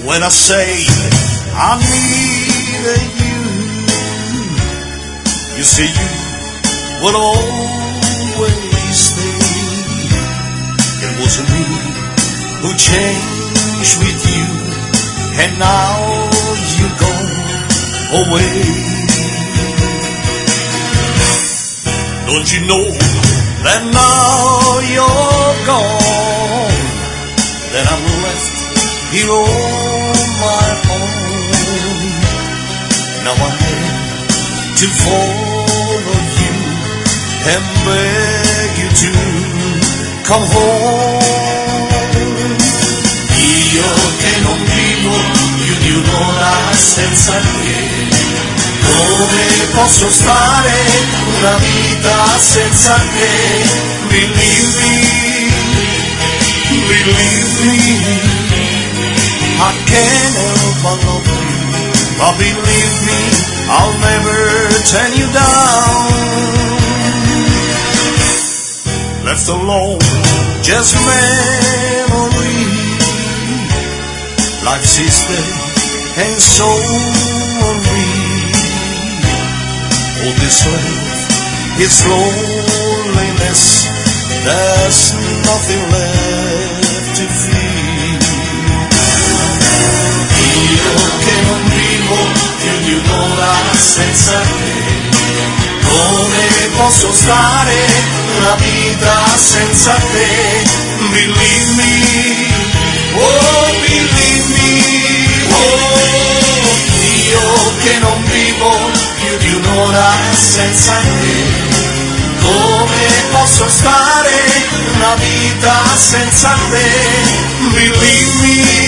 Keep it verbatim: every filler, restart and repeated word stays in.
when I say I needed you. You say you will always stay. It wasn't me who changed with you, and now you're gone away. Don't you know that now you're gone, that I'm left here on my own? Now I have to follow you and beg you to come home. Io che non vivo più di un'ora senza te, come posso stare una vita senza te? Believe me, believe me, I can't help but love you, but believe me, I'll never turn you down. Left alone, just memory, life's sister and so are we. All this life is loneliness, there's nothing left to feel. Io che non vivo più di un'ora senza te, come posso stare una vita senza te? Believe me, oh believe me, oh, io che non vivo più di un'ora senza te, come posso stare una vita senza te? Believe me,